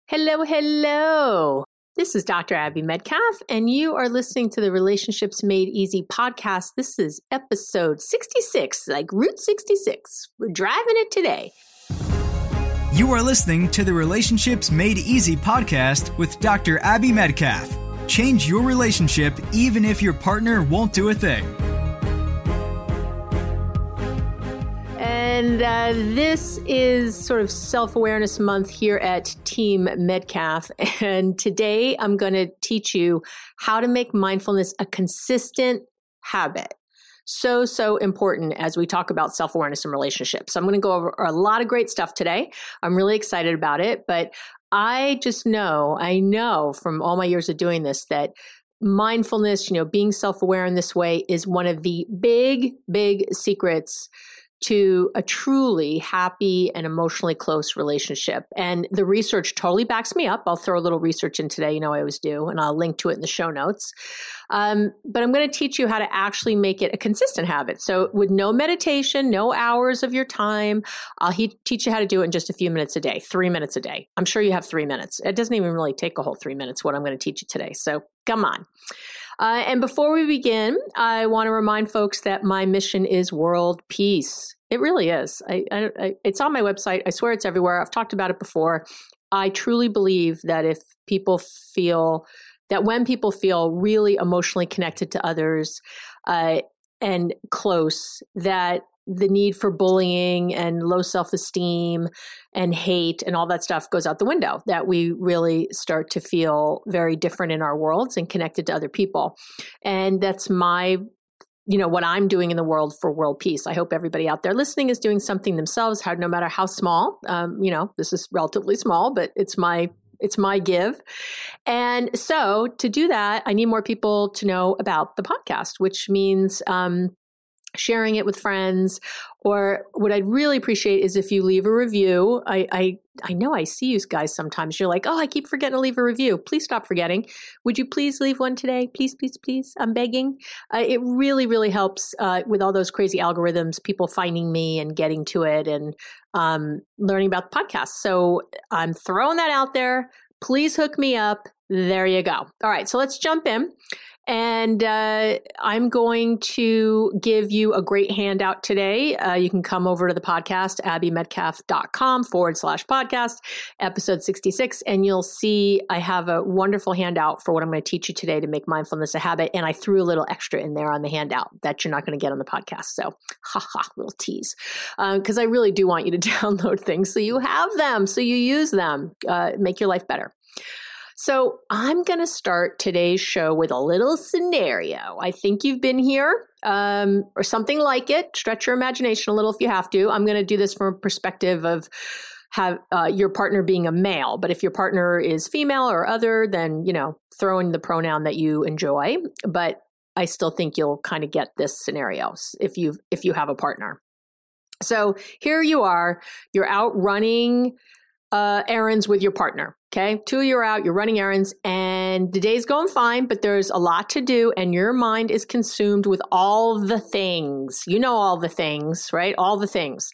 Hello, hello. This is Dr. Abby Medcalf, and you are listening to the Relationships Made Easy podcast. This is episode 66, like Route 66. We're driving it today. You are listening to the Relationships Made Easy podcast with Dr. Abby Medcalf. Change your relationship even if your partner won't do a thing. And this is sort of self-awareness month here at Team Medcalf. And today I'm going to teach you how to make mindfulness a consistent habit. So important as we talk about self-awareness and relationships. So I'm going to go over a lot of great stuff today. I'm really excited about it, but I know from all my years of doing this that mindfulness, being self-aware in this way is one of the big secrets to a truly happy and emotionally close relationship. And the research totally backs me up. I'll throw a little research in today, I always do, and I'll link to it in the show notes. But I'm going to teach you how to actually make it a consistent habit. So with no meditation, no hours of your time, I'll teach you how to do it in just a few minutes a day, 3 minutes a day. I'm sure you have 3 minutes. It doesn't even really take a whole 3 minutes, what I'm going to teach you today. So come on. And before we begin, I want to remind folks that my mission is world peace. It really is. It's on my website. I swear it's everywhere. I've talked about it before. I truly believe that when people feel really emotionally connected to others and close, that the need for bullying and low self-esteem and hate and all that stuff goes out the window, that we really start to feel very different in our worlds and connected to other people. And that's what I'm doing in the world for world peace. I hope everybody out there listening is doing something themselves, no matter how small. This is relatively small, but it's my give. And so to do that, I need more people to know about the podcast, which means sharing it with friends, or what I'd really appreciate is if you leave a review. I know I see you guys sometimes. You're like, oh, I keep forgetting to leave a review. Please stop forgetting. Would you please leave one today? Please, please, please. I'm begging. It really, really helps with all those crazy algorithms, people finding me and getting to it and learning about the podcast. So I'm throwing that out there. Please hook me up. There you go. All right, so let's jump in. And I'm going to give you a great handout today. You can come over to the podcast, abbymedcalf.com/podcast, episode 66, and you'll see I have a wonderful handout for what I'm going to teach you today to make mindfulness a habit. And I threw a little extra in there on the handout that you're not going to get on the podcast. So, little tease. Because I really do want you to download things so you have them, so you use them, make your life better. So I'm going to start today's show with a little scenario. I think you've been here or something like it. Stretch your imagination a little if you have to. I'm going to do this from a perspective of your partner being a male. But if your partner is female or other, then, throw in the pronoun that you enjoy. But I still think you'll kind of get this scenario if you have a partner. So here you are. You're out running errands with your partner. Okay. 2 of you are out, you're running errands, and the day's going fine, but there's a lot to do, and your mind is consumed with all the things. All the things, right? All the things.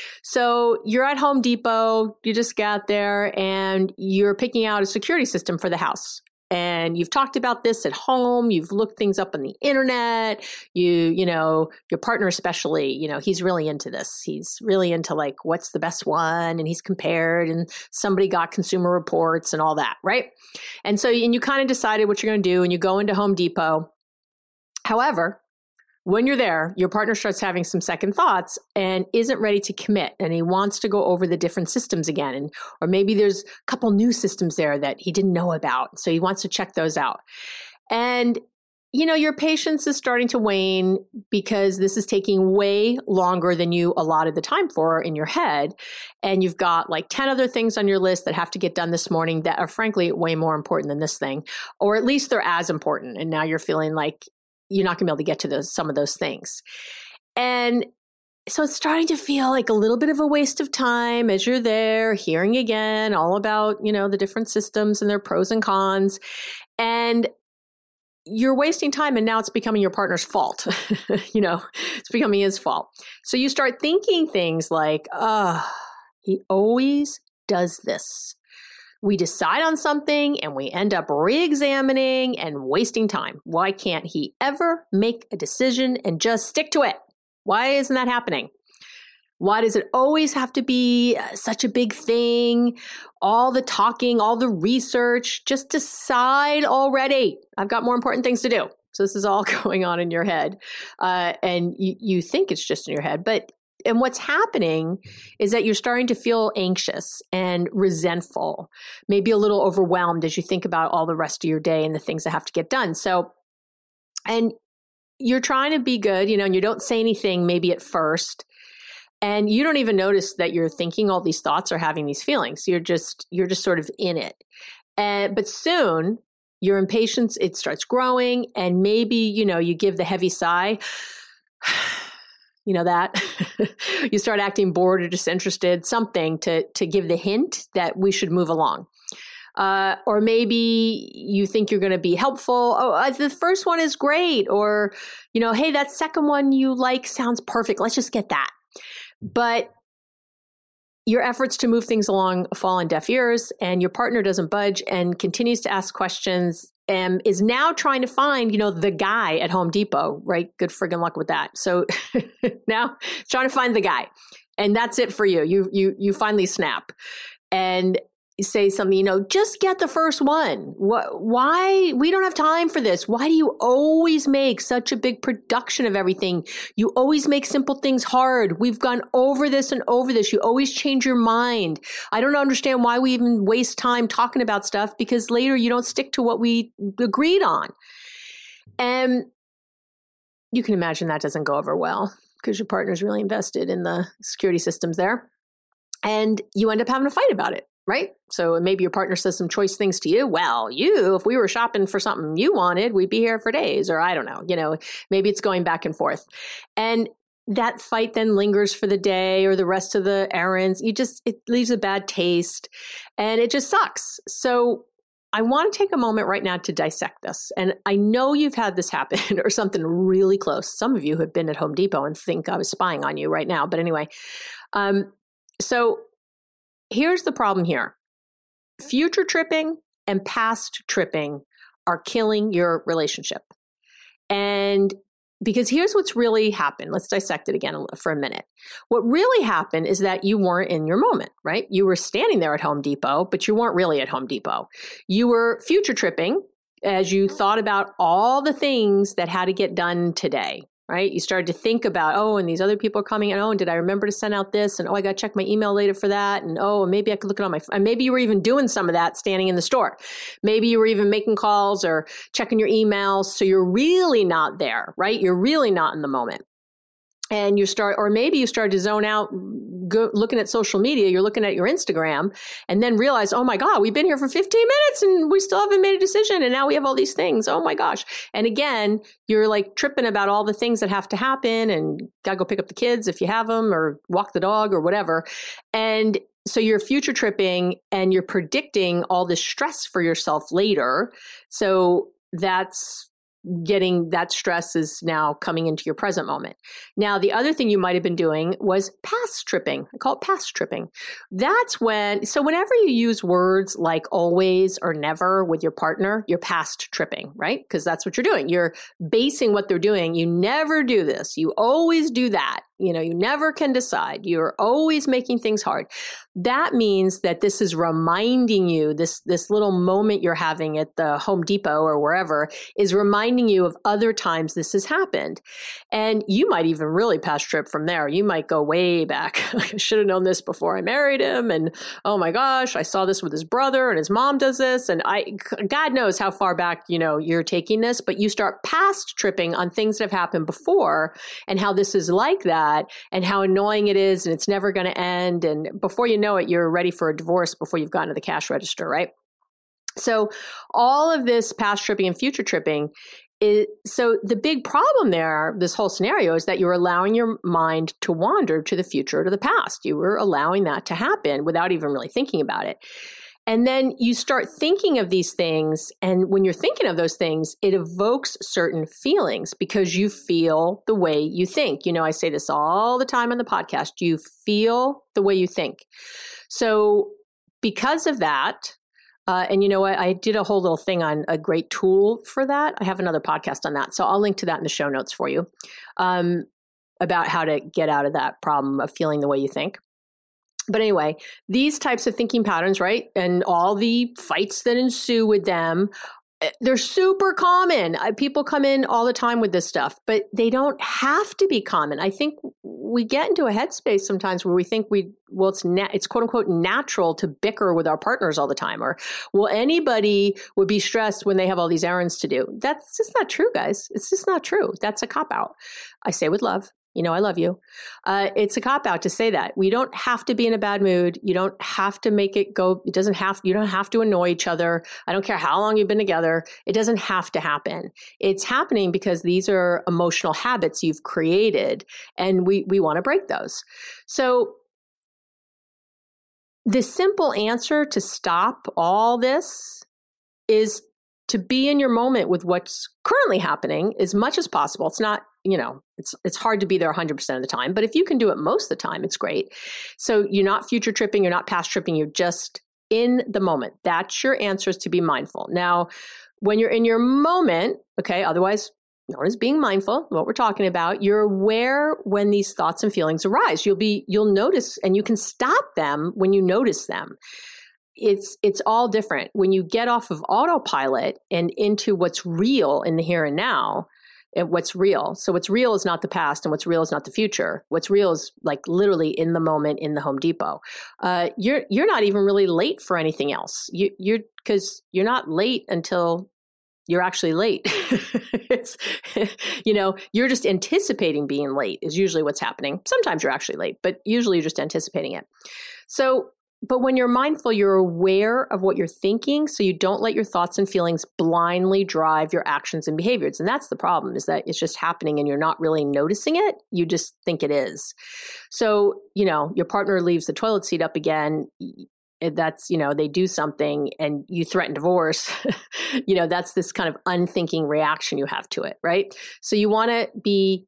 So you're at Home Depot, you just got there, and you're picking out a security system for the house. And you've talked about this at home. You've looked things up on the internet. Your partner especially, he's really into this. He's really into what's the best one, and he's compared, and somebody got Consumer Reports and all that, right? And so, you kind of decided what you're going to do, and you go into Home Depot. However, when you're there, your partner starts having some second thoughts and isn't ready to commit, and he wants to go over the different systems again. Or maybe there's a couple new systems there that he didn't know about, so he wants to check those out. And, your patience is starting to wane because this is taking way longer than you allotted the time for in your head. And you've got 10 other things on your list that have to get done this morning that are frankly way more important than this thing, or at least they're as important. And now you're feeling like you're not going to be able to get to some of those things. And so it's starting to feel like a little bit of a waste of time as you're there hearing again all about, the different systems and their pros and cons. And you're wasting time, and now it's becoming your partner's fault. It's becoming his fault. So you start thinking things like, he always does this. we decide on something and we end up re-examining and wasting time. Why can't he ever make a decision and just stick to it? Why isn't that happening? Why does it always have to be such a big thing? All the talking, all the research, just decide already. I've got more important things to do. So this is all going on in your head. And you think it's just in your head. And what's happening is that you're starting to feel anxious and resentful, maybe a little overwhelmed as you think about all the rest of your day and the things that have to get done. So, and you're trying to be good, and you don't say anything maybe at first. And you don't even notice that you're thinking all these thoughts or having these feelings. You're just sort of in it. But soon your impatience, it starts growing, and maybe, you give the heavy sigh, that you start acting bored or disinterested, something to give the hint that we should move along. Or maybe you think you're going to be helpful. Oh, the first one is great. Or, hey, that second one you like sounds perfect. Let's just get that. But your efforts to move things along fall on deaf ears, and your partner doesn't budge and continues to ask questions and is now trying to find, the guy at Home Depot, right? Good friggin' luck with that. So now trying to find the guy, and that's it for you. You finally snap and say something, just get the first one. Why? We don't have time for this. Why do you always make such a big production of everything? You always make simple things hard. We've gone over this and over this. You always change your mind. I don't understand why we even waste time talking about stuff, because later you don't stick to what we agreed on. And you can imagine that doesn't go over well, because your partner's really invested in the security systems there. And you end up having a fight about it. Right? So maybe your partner says some choice things to you. Well, if we were shopping for something you wanted, we'd be here for days. Or I don't know, maybe it's going back and forth. And that fight then lingers for the day or the rest of the errands. It leaves a bad taste, and it just sucks. So I want to take a moment right now to dissect this. And I know you've had this happen or something really close. Some of you have been at Home Depot and think I was spying on you right now. But anyway, so here's the problem here. Future tripping and past tripping are killing your relationship. And because here's what's really happened. Let's dissect it again for a minute. What really happened is that you weren't in your moment, right? You were standing there at Home Depot, but you weren't really at Home Depot. You were future tripping as you thought about all the things that had to get done today. Right? You started to think about, and these other people are coming, and and did I remember to send out this? And I got to check my email later for that. And maybe I could look it on my phone. Maybe you were even doing some of that standing in the store. Maybe you were even making calls or checking your emails. So you're really not there, right? You're really not in the moment. And maybe you started to zone out, looking at social media, you're looking at your Instagram, and then realize, oh my God, we've been here for 15 minutes and we still haven't made a decision. And now we have all these things. Oh my gosh. And again, you're like tripping about all the things that have to happen, and got to go pick up the kids if you have them, or walk the dog or whatever. And so you're future tripping and you're predicting all this stress for yourself later. So that stress is now coming into your present moment. Now, the other thing you might have been doing was past tripping. I call it past tripping. So whenever you use words like always or never with your partner, you're past tripping, right? Because that's what you're doing. You're basing what they're doing. You never do this. You always do that. You never can decide. You're always making things hard. That means that this is reminding you, this little moment you're having at the Home Depot or wherever is reminding you of other times this has happened. And you might even really past trip from there. You might go way back. I should have known this before I married him. And oh my gosh, I saw this with his brother, and his mom does this. And God knows how far back, you're taking this, but you start past tripping on things that have happened before and how this is like that. And how annoying it is, and it's never going to end. And before you know it, you're ready for a divorce before you've gotten to the cash register, right? So all of this past tripping and future tripping so the big problem there, this whole scenario, is that you're allowing your mind to wander to the future or to the past. You were allowing that to happen without even really thinking about it. And then you start thinking of these things. And when you're thinking of those things, it evokes certain feelings because you feel the way you think. I say this all the time on the podcast. You feel the way you think. So because of that, And you know what? I did a whole little thing on a great tool for that. I have another podcast on that. So I'll link to that in the show notes for you about how to get out of that problem of feeling the way you think. But anyway, these types of thinking patterns, right? And all the fights that ensue with them, they're super common. People come in all the time with this stuff, but they don't have to be common. I think we get into a headspace sometimes where we think it's quote unquote natural to bicker with our partners all the time, or anybody would be stressed when they have all these errands to do. That's just not true, guys. It's just not true. That's a cop out. I say with love. You know, I love you. It's a cop out to say that. We don't have to be in a bad mood. You don't have to make it go. You don't have to annoy each other. I don't care how long you've been together. It doesn't have to happen. It's happening because these are emotional habits you've created, and we want to break those. So the simple answer to stop all this is to be in your moment with what's currently happening as much as possible. It's not, it's hard to be there 100% of the time, but if you can do it most of the time, it's great. So you're not future tripping, you're not past tripping, you're just in the moment. That's your answer, is to be mindful. Now, when you're in your moment, okay, otherwise known as being mindful, what we're talking about, you're aware when these thoughts and feelings arise. You'll notice, and you can stop them when you notice them. It's all different. When you get off of autopilot and into what's real in the here and now, what's real. So what's real is not the past, and what's real is not the future. What's real is like literally in the moment in the Home Depot. You're not even really late for anything else. Because you're not late until you're actually late. It's, you're just anticipating being late is usually what's happening. Sometimes you're actually late, but usually you're just anticipating it. But when you're mindful, you're aware of what you're thinking, so you don't let your thoughts and feelings blindly drive your actions and behaviors. And that's the problem, is that it's just happening and you're not really noticing it. You just think it is. So, your partner leaves the toilet seat up again. That's, they do something and you threaten divorce. That's this kind of unthinking reaction you have to it, right? So you want to be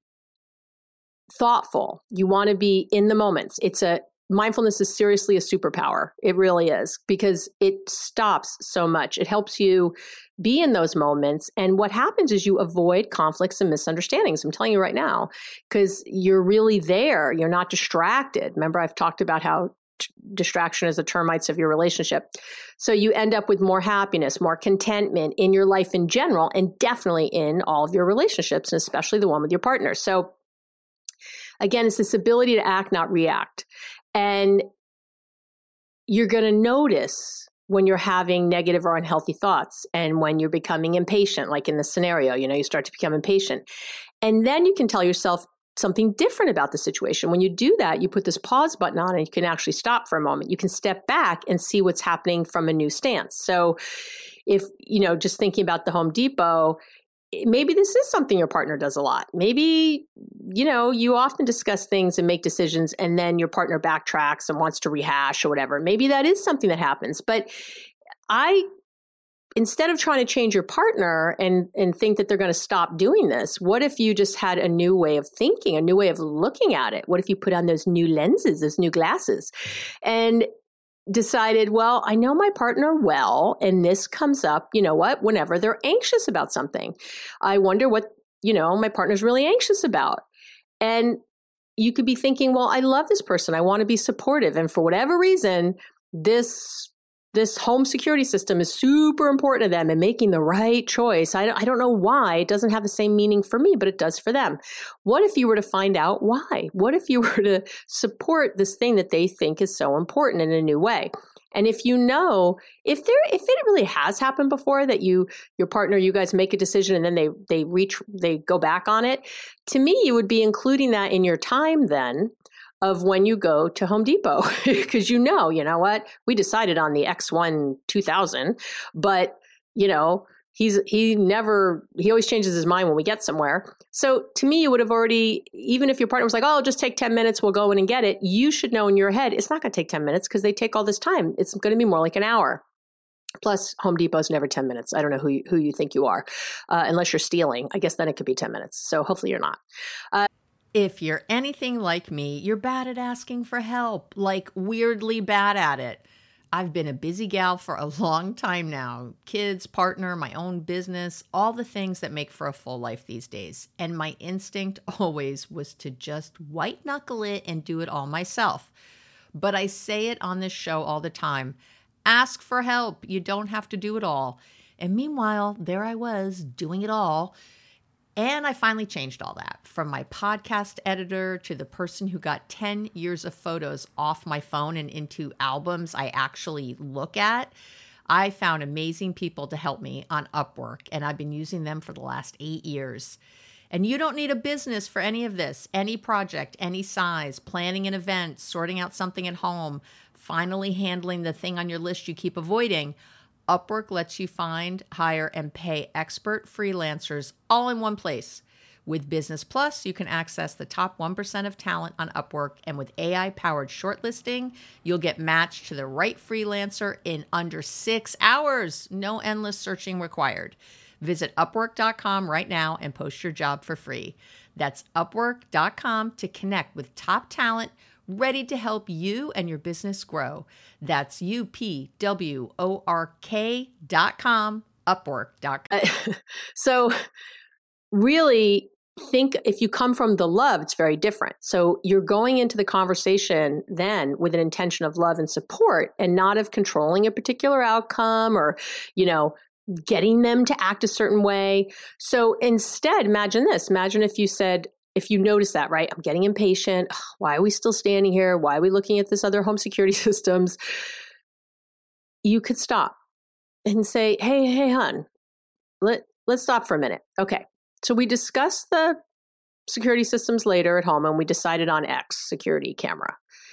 thoughtful. You want to be in the moments. Mindfulness is seriously a superpower. It really is, because it stops so much. It helps you be in those moments. And what happens is you avoid conflicts and misunderstandings. I'm telling you right now, because you're really there. You're not distracted. Remember, I've talked about how distraction is the termites of your relationship. So you end up with more happiness, more contentment in your life in general, and definitely in all of your relationships, and especially the one with your partner. So again, it's this ability to act, not react. And you're going to notice when you're having negative or unhealthy thoughts, and when you're becoming impatient, like in this scenario, you start to become impatient. And then you can tell yourself something different about the situation. When you do that, you put this pause button on and you can actually stop for a moment. You can step back and see what's happening from a new stance. So if, just thinking about the Home Depot, maybe this is something your partner does a lot. Maybe, you often discuss things and make decisions, and then your partner backtracks and wants to rehash or whatever. Maybe that is something that happens. But instead of trying to change your partner and think that they're going to stop doing this, what if you just had a new way of thinking, a new way of looking at it? What if you put on those new lenses, those new glasses, and decided, well, I know my partner well, and this comes up, whenever they're anxious about something. I wonder what, my partner's really anxious about. And you could be thinking, well, I love this person. I want to be supportive. And for whatever reason, this home security system is super important to them, and making the right choice. I don't know why. It doesn't have the same meaning for me, but it does for them. What if you were to find out why? What if you were to support this thing that they think is so important in a new way? And if if it really has happened before that your partner, you guys make a decision and then they go back on it, to me, you would be including that in your time then of when you go to Home Depot, because you know what, we decided on the X1 2000, but he always changes his mind when we get somewhere. So to me, you would have already, even if your partner was like, oh, just take 10 minutes, we'll go in and get it. You should know in your head, it's not going to take 10 minutes because they take all this time. It's going to be more like an hour. Plus, Home Depot's never 10 minutes. I don't know who you think you are, unless you're stealing. I guess then it could be 10 minutes. So hopefully you're not. If you're anything like me, you're bad at asking for help, like weirdly bad at it. I've been a busy gal for a long time now. Kids, partner, my own business, all the things that make for a full life these days. And my instinct always was to just white knuckle it and do it all myself. But I say it on this show all the time. Ask for help. You don't have to do it all. And meanwhile, there I was doing it all. And I finally changed all that, from my podcast editor to the person who got 10 years of photos off my phone and into albums I actually look at. I found amazing people to help me on Upwork, and I've been using them for the last 8 years. And you don't need a business for any of this, any project, any size, planning an event, sorting out something at home, finally handling the thing on your list you keep avoiding. Upwork lets you find, hire, and pay expert freelancers all in one place. With Business Plus, you can access the top 1% of talent on Upwork, and with AI-powered shortlisting, you'll get matched to the right freelancer in under 6 hours. No endless searching required. Visit Upwork.com right now and post your job for free. That's Upwork.com to connect with top talent ready to help you and your business grow. That's UPWORK.com, Upwork.com. So really think, if you come from the love, it's very different. So you're going into the conversation then with an intention of love and support, and not of controlling a particular outcome or, getting them to act a certain way. So instead, imagine this. Imagine if you said, if you notice that, right? I'm getting impatient. Why are we still standing here? Why are we looking at this other home security systems? You could stop and say, hey, hon, let's stop for a minute. Okay. So we discussed the security systems later at home, and we decided on X security camera.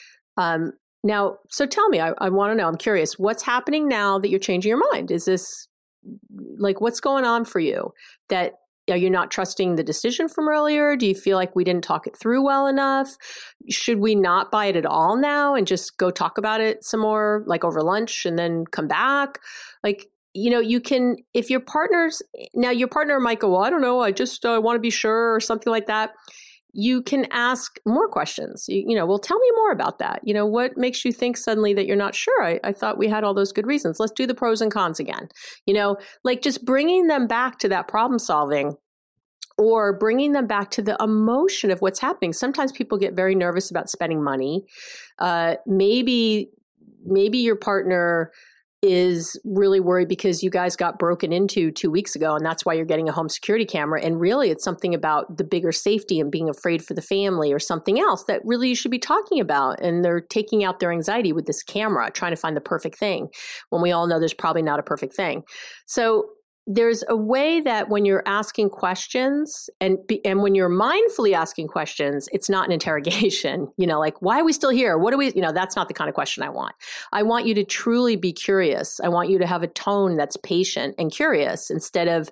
Now, so tell me, I want to know, I'm curious, what's happening now that you're changing your mind? Is this what's going on for you? That are you not trusting the decision from earlier? Do you feel like we didn't talk it through well enough? Should we not buy it at all now and just go talk about it some more, like over lunch, and then come back? You can, if your partner might go, well, I don't know, I just want to be sure, or something like that. You can ask more questions. Well, tell me more about that. What makes you think suddenly that you're not sure? I thought we had all those good reasons. Let's do the pros and cons again. Just bringing them back to that problem solving, or bringing them back to the emotion of what's happening. Sometimes people get very nervous about spending money. Maybe your partner is really worried because you guys got broken into 2 weeks ago, and that's why you're getting a home security camera. And really, it's something about the bigger safety and being afraid for the family, or something else that really you should be talking about. And they're taking out their anxiety with this camera, trying to find the perfect thing, when we all know there's probably not a perfect thing. So there's a way that when you're asking questions, and when you're mindfully asking questions, it's not an interrogation, like, why are we still here? What do we, that's not the kind of question I want. I want you to truly be curious. I want you to have a tone that's patient and curious, instead of,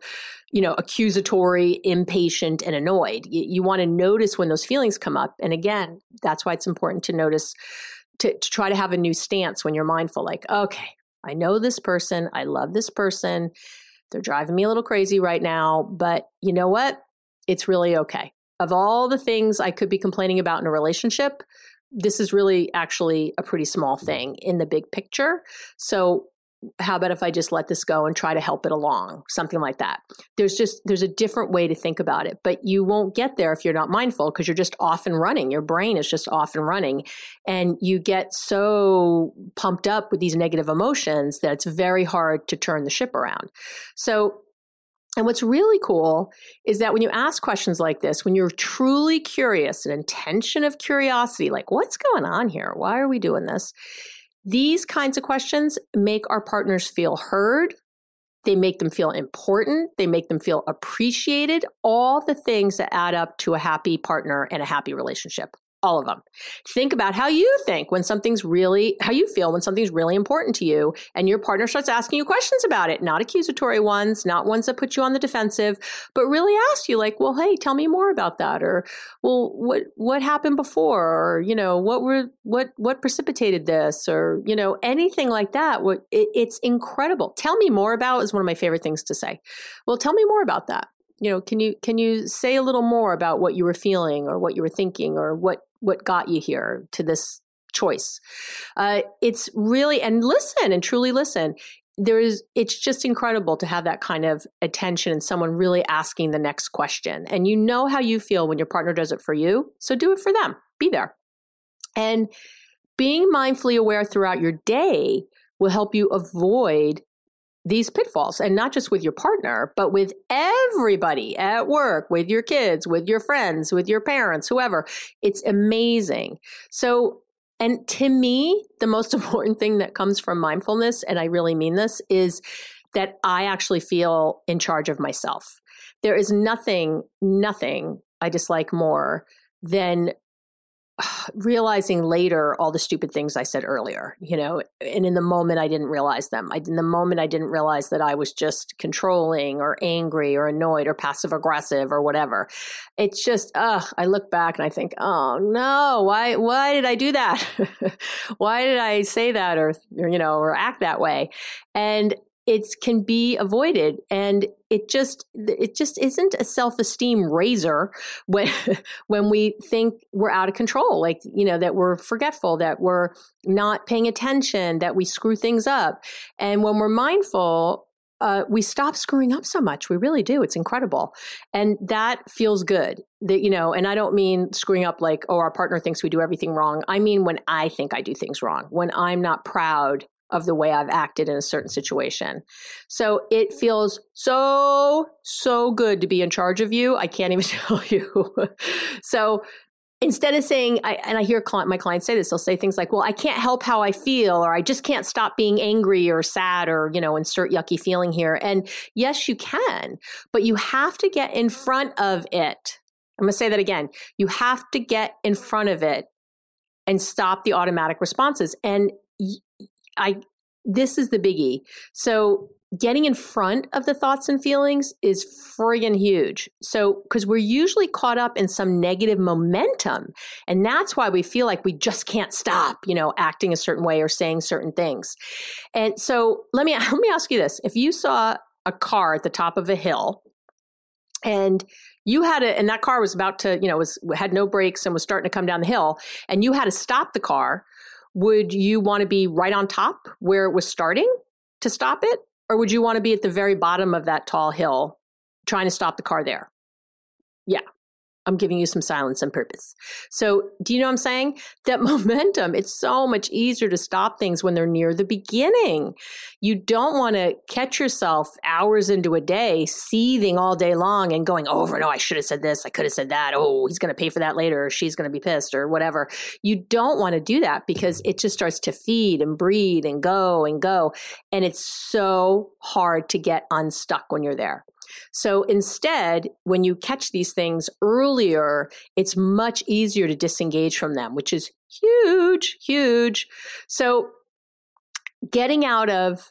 accusatory, impatient, and annoyed. You want to notice when those feelings come up. And again, that's why it's important to notice, to try to have a new stance when you're mindful. Like, okay, I know this person. I love this person. They're driving me a little crazy right now, but you know what? It's really okay. Of all the things I could be complaining about in a relationship, this is really actually a pretty small thing in the big picture. So how about if I just let this go and try to help it along? Something like that. There's a different way to think about it, but you won't get there if you're not mindful, because you're just off and running. Your brain is just off and running, and you get so pumped up with these negative emotions that it's very hard to turn the ship around. So, and what's really cool is that when you ask questions like this, when you're truly curious, an intention of curiosity, like, what's going on here? Why are we doing this? These kinds of questions make our partners feel heard. They make them feel important. They make them feel appreciated. All the things that add up to a happy partner and a happy relationship. All of them. Think about how you feel when something's really important to you, and your partner starts asking you questions about it, not accusatory ones, not ones that put you on the defensive, but really ask you, like, well, hey, tell me more about that. Or, well, what happened before? Or, what precipitated this? Or, anything like that. It's incredible. Tell me more about is one of my favorite things to say. Well, tell me more about that. Can you say a little more about what you were feeling, or what you were thinking, or what got you here to this choice. It's really, and listen and truly listen. It's just incredible to have that kind of attention and someone really asking the next question. And you know how you feel when your partner does it for you. So do it for them. Be there. And being mindfully aware throughout your day will help you avoid these pitfalls, and not just with your partner, but with everybody at work, with your kids, with your friends, with your parents, whoever. It's amazing. So, and to me, the most important thing that comes from mindfulness, and I really mean this, is that I actually feel in charge of myself. There is nothing I dislike more than realizing later all the stupid things I said earlier, and in the moment I didn't realize them. In the moment I didn't realize that I was just controlling or angry or annoyed or passive aggressive or whatever. It's just, I look back and I think, oh no, why did I do that? Why did I say that or act that way? And it can be avoided, and it just isn't a self-esteem raiser when we think we're out of control, that we're forgetful, that we're not paying attention, that we screw things up. And when we're mindful, we stop screwing up so much. We really do. It's incredible. And that feels good. And I don't mean screwing up like, our partner thinks we do everything wrong. I mean, when I think I do things wrong, when I'm not proud of the way I've acted in a certain situation. So it feels so good to be in charge of you. I can't even tell you. So instead of saying, I hear my clients say this, they'll say things like, well, I can't help how I feel, or I just can't stop being angry or sad, or, insert yucky feeling here. And yes, you can, but you have to get in front of it. I'm going to say that again. You have to get in front of it and stop the automatic responses. And this is the biggie. So getting in front of the thoughts and feelings is friggin' huge. So, because we're usually caught up in some negative momentum, and that's why we feel like we just can't stop, acting a certain way or saying certain things. And so let me ask you this. If you saw a car at the top of a hill and and that car was about to, had no brakes and was starting to come down the hill, and you had to stop the car, would you want to be right on top where it was starting to stop it? Or would you want to be at the very bottom of that tall hill trying to stop the car there? Yeah. I'm giving you some silence on purpose. So do you know what I'm saying? That momentum, it's so much easier to stop things when they're near the beginning. You don't want to catch yourself hours into a day, seething all day long and going over, no, I should have said this. I could have said that. Oh, he's going to pay for that later, or she's going to be pissed or whatever. You don't want to do that because it just starts to feed and breed and go and go. And it's so hard to get unstuck when you're there. So instead, when you catch these things earlier, it's much easier to disengage from them, which is huge, huge. So getting out of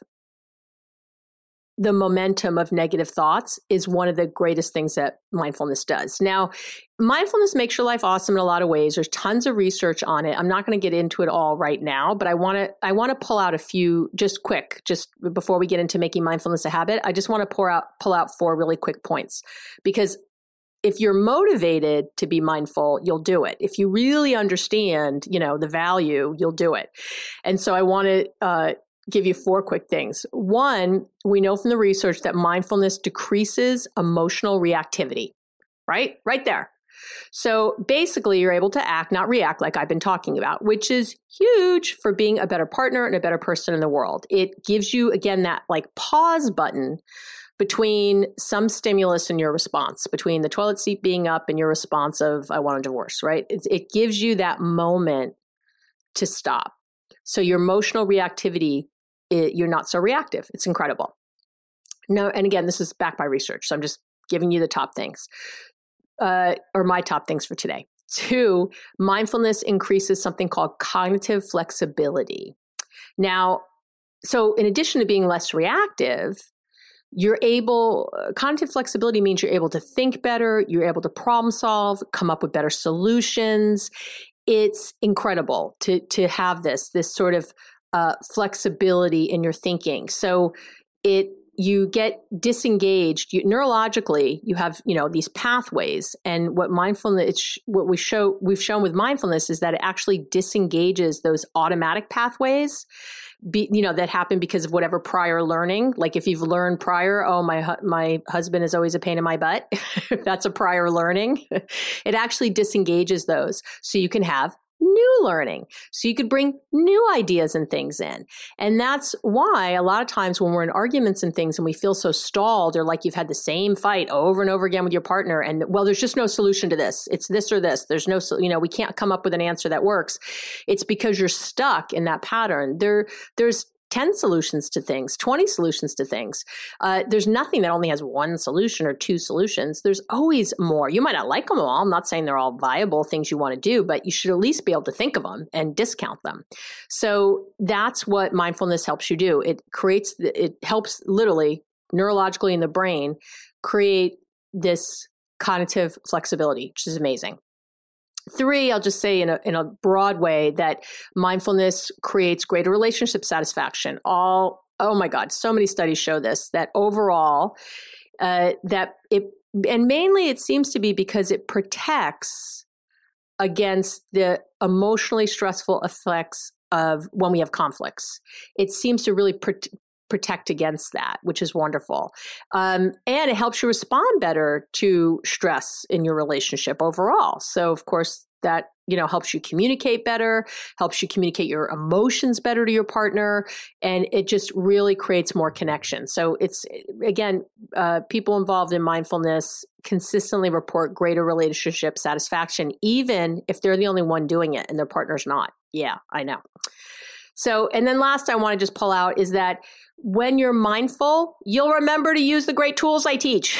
the momentum of negative thoughts is one of the greatest things that mindfulness does. Now, mindfulness makes your life awesome in a lot of ways. There's tons of research on it. I'm not going to get into it all right now, but I want to pull out a few just before we get into making mindfulness a habit. I just want to pull out 4 really quick points, because if you're motivated to be mindful, you'll do it. If you really understand, the value, you'll do it. And so I want to give you 4 quick things. 1, we know from the research that mindfulness decreases emotional reactivity, right? Right there. So basically, you're able to act, not react, like I've been talking about, which is huge for being a better partner and a better person in the world. It gives you, again, that pause button between some stimulus and your response, between the toilet seat being up and your response of, I want a divorce, right? It gives you that moment to stop. So your emotional reactivity, you're not so reactive. It's incredible. No, and again, this is backed by research, so I'm just giving you the top things, or my top things for today. 2, mindfulness increases something called cognitive flexibility. Now, so in addition to being less reactive, cognitive flexibility means you're able to think better, you're able to problem solve, come up with better solutions. It's incredible to have this sort of flexibility in your thinking. So it you get disengaged. Neurologically, you have, these pathways. And what mindfulness, we've shown with mindfulness is that it actually disengages those automatic pathways, that happen because of whatever prior learning. Like if you've learned prior, my husband is always a pain in my butt. That's a prior learning. It actually disengages those. So you can have new learning. So you could bring new ideas and things in. And that's why a lot of times when we're in arguments and things and we feel so stalled or like you've had the same fight over and over again with your partner and, well, there's just no solution to this. It's this or this. There's no, we can't come up with an answer that works. It's because you're stuck in that pattern. There's 10 solutions to things, 20 solutions to things. There's nothing that only has one solution or two solutions. There's always more. You might not like them all. I'm not saying they're all viable things you want to do, but you should at least be able to think of them and discount them. So that's what mindfulness helps you do. It helps literally neurologically in the brain create this cognitive flexibility, which is amazing. 3, I'll just say in a broad way that mindfulness creates greater relationship satisfaction. Oh my God, so many studies show this, that overall, and mainly it seems to be because it protects against the emotionally stressful effects of when we have conflicts. It seems to really protect against that, which is wonderful. And it helps you respond better to stress in your relationship overall. So of course that, helps you communicate better, helps you communicate your emotions better to your partner. And it just really creates more connection. So it's, again, people involved in mindfulness consistently report greater relationship satisfaction, even if they're the only one doing it and their partner's not. Yeah, I know. So, and then last I want to just pull out is that when you're mindful, you'll remember to use the great tools I teach.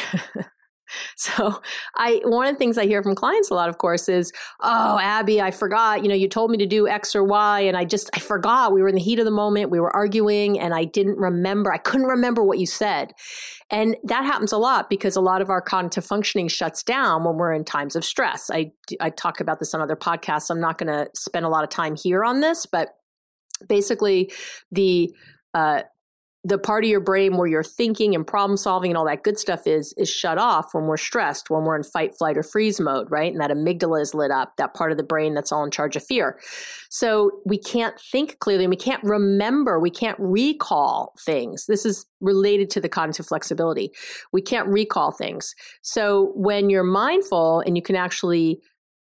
So one of the things I hear from clients a lot, of course, is, oh, Abby, I forgot, you told me to do X or Y and I forgot. We were in the heat of the moment. We were arguing and I couldn't remember what you said. And that happens a lot because a lot of our cognitive functioning shuts down when we're in times of stress. I talk about this on other podcasts. I'm not going to spend a lot of time here on this, but basically the part of your brain where you're thinking and problem solving and all that good stuff is shut off when we're stressed, when we're in fight, flight, or freeze mode, right? And that amygdala is lit up, that part of the brain that's all in charge of fear. So we can't think clearly and we can't remember, we can't recall things. This is related to the cognitive flexibility. We can't recall things. So when you're mindful and you can actually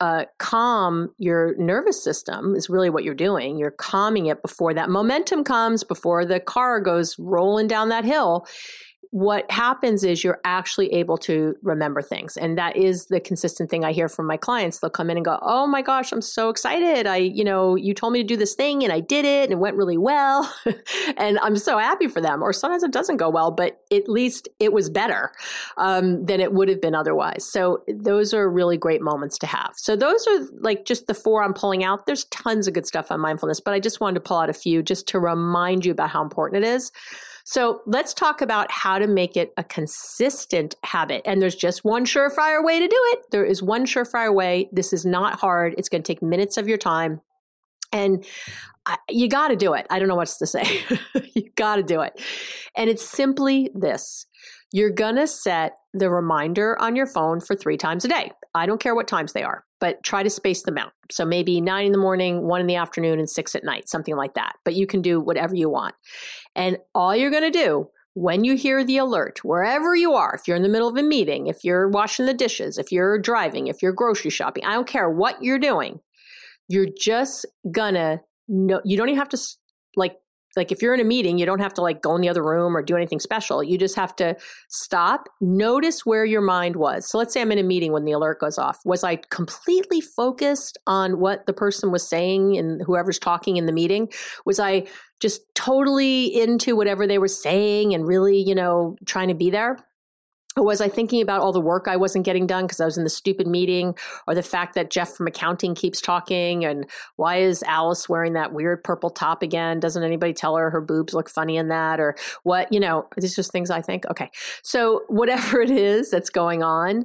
calm your nervous system is really what you're doing. You're calming it before that momentum comes, before the car goes rolling down that hill. What happens is you're actually able to remember things. And that is the consistent thing I hear from my clients. They'll come in and go, oh my gosh, I'm so excited. You told me to do this thing and I did it and it went really well. And I'm so happy for them. Or sometimes it doesn't go well, but at least it was better than it would have been otherwise. So those are really great moments to have. So those are like just the 4 I'm pulling out. There's tons of good stuff on mindfulness, but I just wanted to pull out a few just to remind you about how important it is. So let's talk about how to make it a consistent habit. And there's just one surefire way to do it. There is one surefire way. This is not hard. It's going to take minutes of your time. And you got to do it. I don't know what to say. You got to do it. And it's simply this. You're going to set the reminder on your phone for 3 times a day. I don't care what times they are, but try to space them out. So maybe 9 in the morning, 1 in the afternoon, and 6 at night, something like that. But you can do whatever you want. And all you're going to do when you hear the alert, wherever you are, if you're in the middle of a meeting, if you're washing the dishes, if you're driving, if you're grocery shopping, I don't care what you're doing. You're just going to know. You don't even have to like if you're in a meeting, you don't have to go in the other room or do anything special. You just have to stop, notice where your mind was. So let's say I'm in a meeting when the alert goes off. Was I completely focused on what the person was saying and whoever's talking in the meeting? Was I just totally into whatever they were saying and really, trying to be there? Or was I thinking about all the work I wasn't getting done because I was in the stupid meeting, or the fact that Jeff from accounting keeps talking, and why is Alice wearing that weird purple top again? Doesn't anybody tell her boobs look funny in that? Or what, it's just things I think. Okay. So whatever it is that's going on,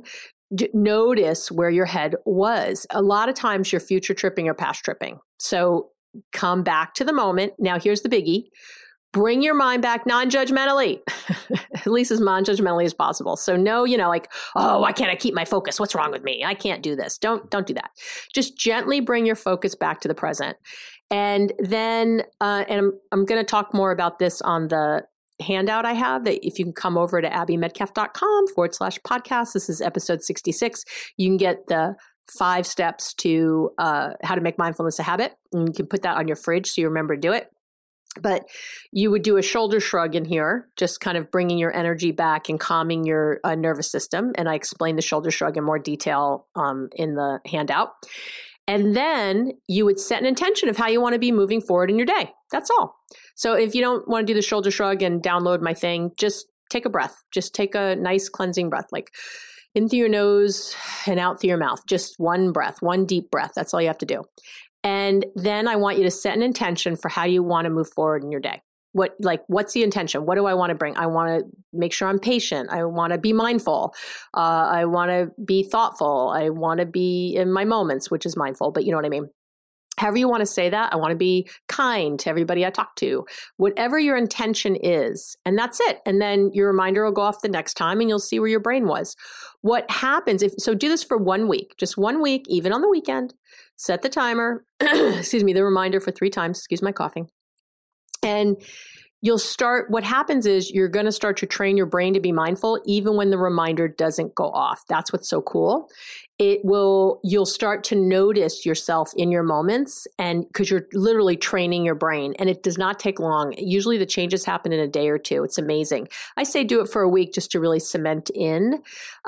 notice where your head was. A lot of times you're future tripping or past tripping. So come back to the moment. Now here's the biggie. bring your mind back non-judgmentally, at least as non-judgmentally as possible. So no, like, oh, why can't I keep my focus? What's wrong with me? I can't do this. Don't do that. Just gently bring your focus back to the present. And then, and I'm going to talk more about this on the handout I have, that if you can come over to abbymedcalf.com/podcast, this is episode 66, you can get the 5 steps to how to make mindfulness a habit. And you can put that on your fridge so you remember to do it. But you would do a shoulder shrug in here, just kind of bringing your energy back and calming your nervous system. And I explain the shoulder shrug in more detail in the handout. And then you would set an intention of how you want to be moving forward in your day. That's all. So if you don't want to do the shoulder shrug and download my thing, just take a breath. Just take a nice cleansing breath, like in through your nose and out through your mouth. Just one breath, one deep breath. That's all you have to do. And then I want you to set an intention for how you want to move forward in your day. What's the intention? What do I want to bring? I want to make sure I'm patient. I want to be mindful. I want to be thoughtful. I want to be in my moments, which is mindful, but you know what I mean? However you want to say that, I want to be kind to everybody I talk to. Whatever your intention is, and that's it. And then your reminder will go off the next time and you'll see where your brain was. What happens so do this for 1 week, just 1 week, even on the weekend. Set the timer, the reminder for 3 times, excuse my coughing. And what happens is you're going to start to train your brain to be mindful even when the reminder doesn't go off. That's what's so cool. You'll start to notice yourself in your moments, and because you're literally training your brain, and it does not take long. Usually the changes happen in a day or 2. It's amazing. I say do it for a week just to really cement in.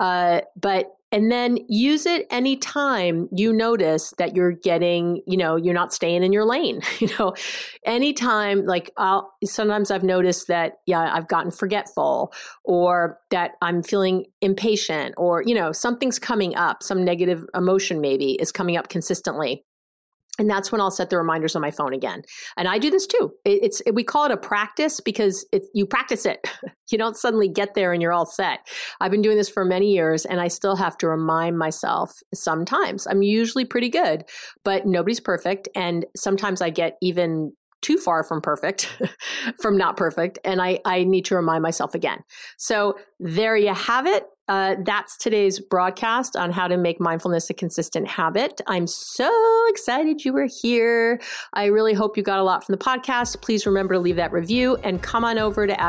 And then use it anytime you notice that you're getting, you're not staying in your lane. Anytime, sometimes I've noticed that, I've gotten forgetful, or that I'm feeling impatient, or, something's coming up, some negative emotion maybe is coming up consistently. And that's when I'll set the reminders on my phone again. And I do this too. We call it a practice because you practice it. You don't suddenly get there and you're all set. I've been doing this for many years and I still have to remind myself sometimes. I'm usually pretty good, but nobody's perfect. And sometimes I get even too far from perfect, from not perfect. And I need to remind myself again. So there you have it. That's today's broadcast on how to make mindfulness a consistent habit. I'm so excited you were here. I really hope you got a lot from the podcast. Please remember to leave that review and come on over to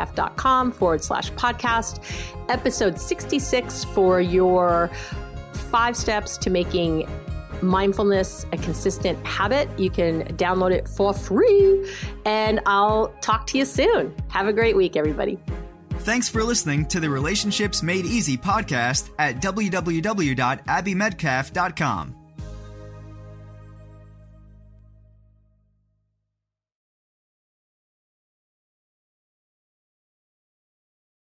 abbymedcalf.com/podcast, episode 66 for your 5 steps to making mindfulness a consistent habit. You can download it for free, and I'll talk to you soon. Have a great week, everybody. Thanks for listening to the Relationships Made Easy podcast at www.abbymedcalf.com.